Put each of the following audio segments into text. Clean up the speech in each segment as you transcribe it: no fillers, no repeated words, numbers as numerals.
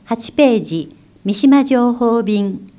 8ページ、三島情報便。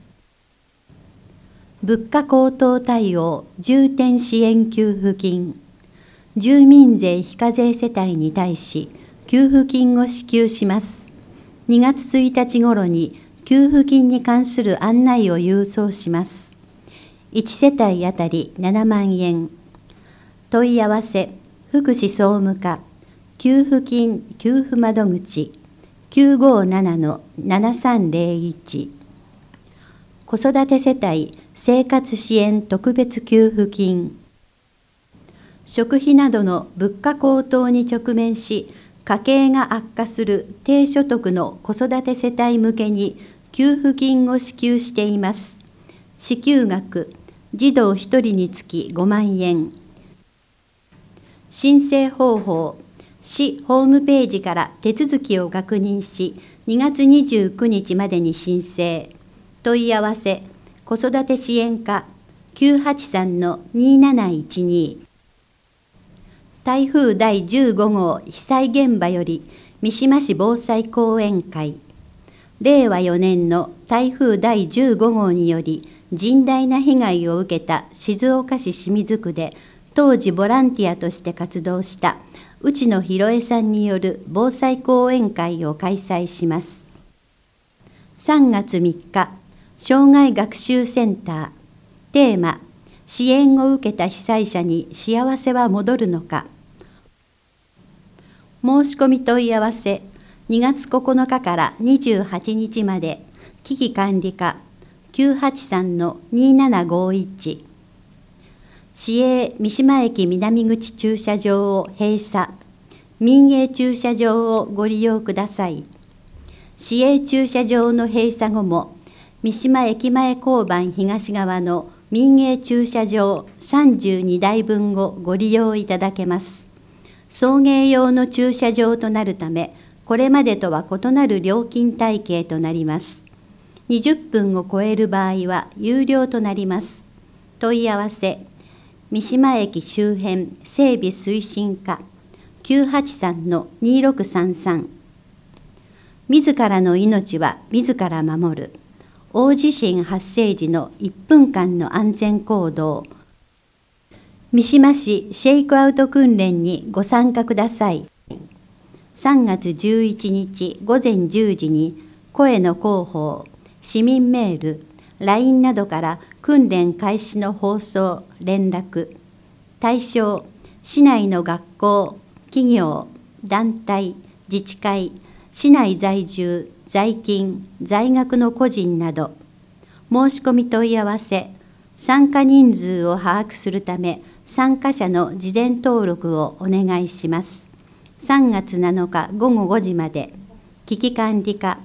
物価高騰対応重点支援給付金。住民税非課税世帯に対し、給付金を支給します。2月1日頃に給付金に関する案内を郵送します。1世帯あたり7万円。問い合わせ、福祉総務課、給付金給付窓口、957-7301。子育て世帯生活支援特別給付金。食費などの物価高騰に直面し、家計が悪化する低所得の子育て世帯向けに給付金を支給しています。支給額、児童1人につき5万円。申請方法、市ホームページから手続きを確認し、2月29日までに申請。問い合わせ、子育て支援課 983-2712。台風第15号被災現場より三島市防災講演会。令和4年の台風第15号により甚大な被害を受けた静岡市清水区で、当時ボランティアとして活動した内野博恵さんによる防災講演会を開催します。3月3日、障害学習センター。テーマ、支援を受けた被災者に幸せは戻るのか。申し込み問い合わせ、2月9日から28日まで、危機管理課 983-2751。市営三島駅南口駐車場を閉鎖。民営駐車場をご利用ください。市営駐車場の閉鎖後も、三島駅前交番東側の民営駐車場32台分をご利用いただけます。送迎用の駐車場となるため、これまでとは異なる料金体系となります。20分を超える場合は有料となります。問い合わせ、三島駅周辺整備推進課 983-2633。自らの命は自ら守る。大地震発生時の1分間の安全行動。三島市シェイクアウト訓練にご参加ください。3月11日午前10時に声の広報、市民メール、LINE などから訓練開始の放送、連絡。対象、市内の学校、企業、団体、自治会、市内在住、在勤、在学の個人など。申し込み問い合わせ、参加人数を把握するため、参加者の事前登録をお願いします。3月7日午後5時まで、危機管理課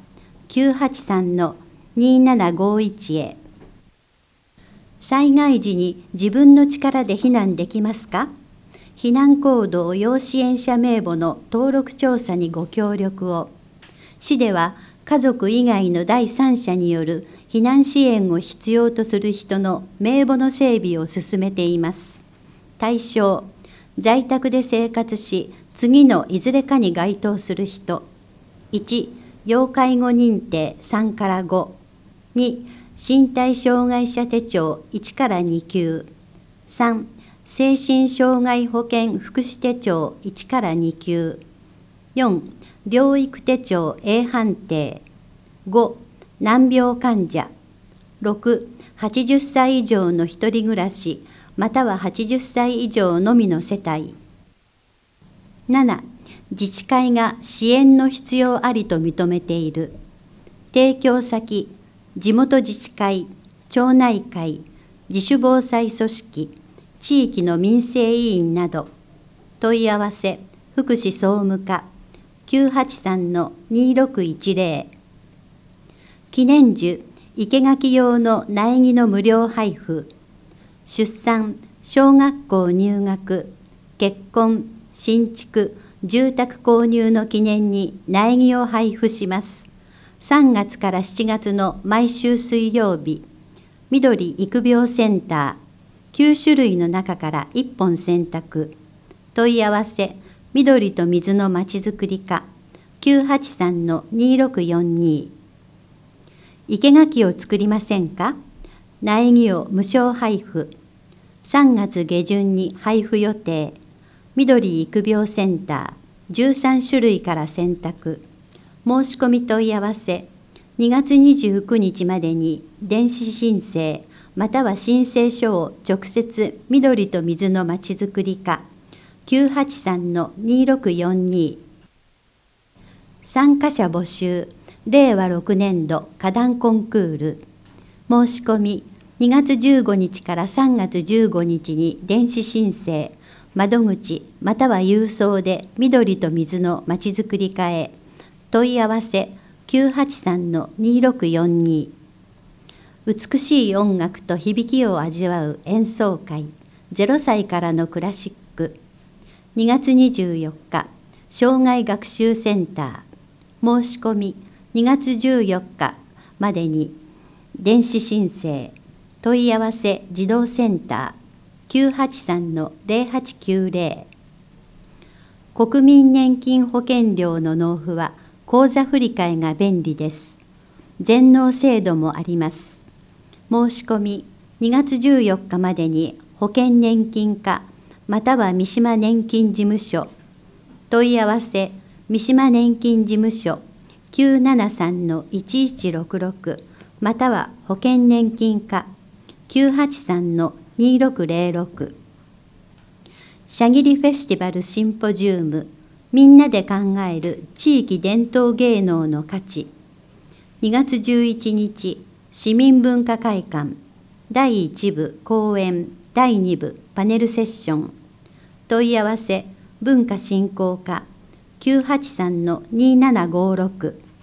983-2751 へ。災害時に自分の力で避難できますか？避難行動要支援者名簿の登録調査にご協力を。市では家族以外の第三者による避難支援を必要とする人の名簿の整備を進めています。対象、在宅で生活し、次のいずれかに該当する人。1、要介護認定3から5。2、身体障害者手帳1から2級。3、精神障害保険福祉手帳1から2級。4、療育手帳 A 判定。5、難病患者。6、80歳以上の一人暮らし、または80歳以上のみの世帯。7、自治会が支援の必要ありと認めている。提供先、地元自治会、町内会、自主防災組織、地域の民生委員など。問い合わせ、福祉総務課 983-2610。記念樹、生垣用の苗木の無料配布。出産、小学校入学、結婚、新築、住宅購入の記念に苗木を配布します。3月から7月の毎週水曜日、緑育苗センター、9種類の中から1本選択。問い合わせ、緑と水のまちづくり課 983-2642。 生垣を作りませんか？苗木を無償配布。3月下旬に配布予定。緑育苗センター13種類から選択。申し込み問い合わせ。2月29日までに電子申請または申請書を直接緑と水のまちづくり課 983-2642。参加者募集。令和6年度花壇コンクール。申し込み2月15日から3月15日に電子申請、窓口または郵送で緑と水のまちづくり課へ。問い合わせ983-2642。美しい音楽と響きを味わう演奏会、0歳からのクラシック。2月24日、障害学習センター。申し込み2月14日までに電子申請。問い合わせ児童センター 983-0890。国民年金保険料の納付は口座振替が便利です。全納制度もあります。申し込み2月14日までに保険年金課または三島年金事務所。問い合わせ三島年金事務所 973-1166 または保険年金課 983-2606。シャギリフェスティバルシンポジウム、みんなで考える地域伝統芸能の価値。2月11日、市民文化会館、第1部講演、第2部パネルセッション。問い合わせ、文化振興課 983-2756。